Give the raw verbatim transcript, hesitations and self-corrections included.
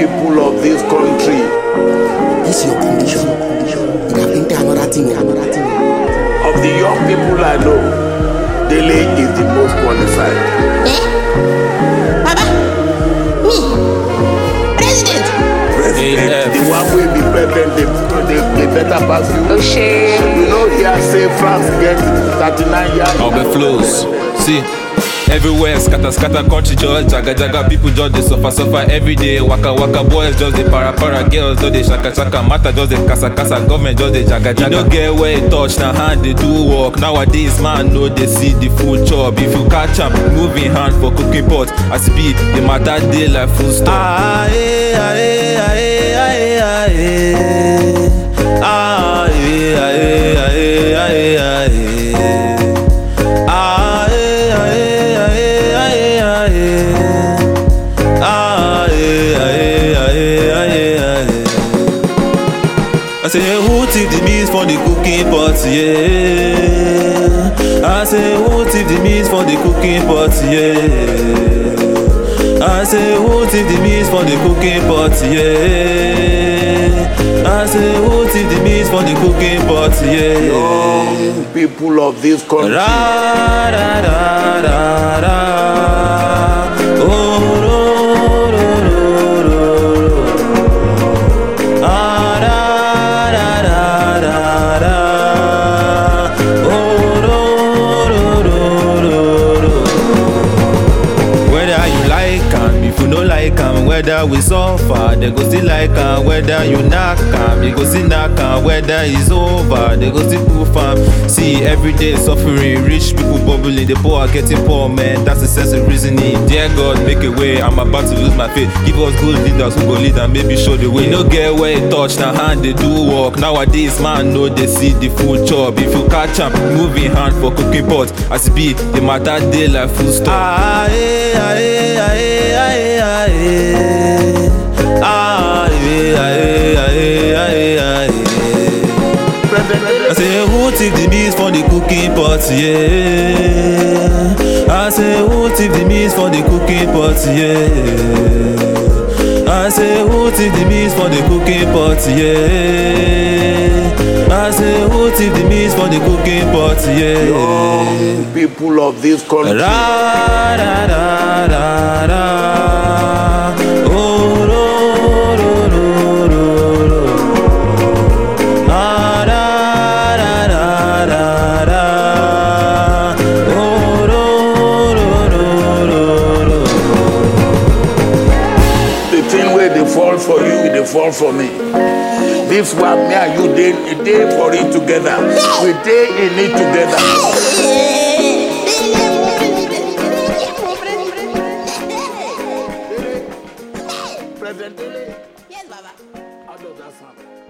people of this country. This is your condition. You have entered another thing, another thing. Of the young people I know, Dele is the most qualified. Eh? Baba? Me? President? President, A F. the one will be president, they, they, they better pass you. Oh shit. You know, here say France get thirty-nine years. All the flows. See, everywhere scatter scatter country just jaga jaga, people just they suffer suffer every day. Waka waka boys just they para para, girls just they shaka shaka, matter just they kasa kasa, government just they jaga jaga. You no get where it touch, now hand they do work. Nowadays man know they see the food chop. If you catch am, moving hand for cooking pot. As it be, the matter dey like full stop. Ah eh ah eh ah eh ah eh ah eh ah eh ah eh ah eh ah eh ah eh. I say who tip the meat for the cooking pot, yeah. I say who tip the meat for the cooking pot, yeah. I say who tip the meat for the cooking pot, yeah. I say who tip the meat for the cooking pot, yeah. Young people of this country. Ra ra ra ra ra. Oh ro ro ro ro ro. Ah ra ra ra ra ra. Oh ro ro ro ro ro. Whether you like am, if you no like am, whether we suffer, they go still like am. Whether you knock am, you go still knock am. Whether it's over, they go still poof am. See, everyday suffering, rich people bubbling, the poor are getting poor, man. That's the sense of reasoning. Dear God, make a way. I'm about to lose my faith. Give us good leaders who go lead and maybe show the way. You no get where it touch, now hand they do work. Nowadays, man, know they see the food chop. If you catch am, moving hand for cooking pot. As it be, the matter dey like full stop. Ah eh ah eh ah eh ah eh ah eh ah eh ah eh ah eh ah eh ah eh. I say who tip the meat for the cooking pot, yeah. I say who tip the meat for the cooking pot, yeah. I say who tip the meat for the cooking pot, yeah. I say who tip the meat for the cooking pot, yeah. Young people of this country. Ra ra ra ra ra. Oh ro ro ro ro ro. Ah ra ra ra ra ra. Oh ro ro ro ro ro. The thing where they fall for you, they fall for me. This one, me and you, they, they for it together. We dey in it together. Yes, Baba. How does that sound?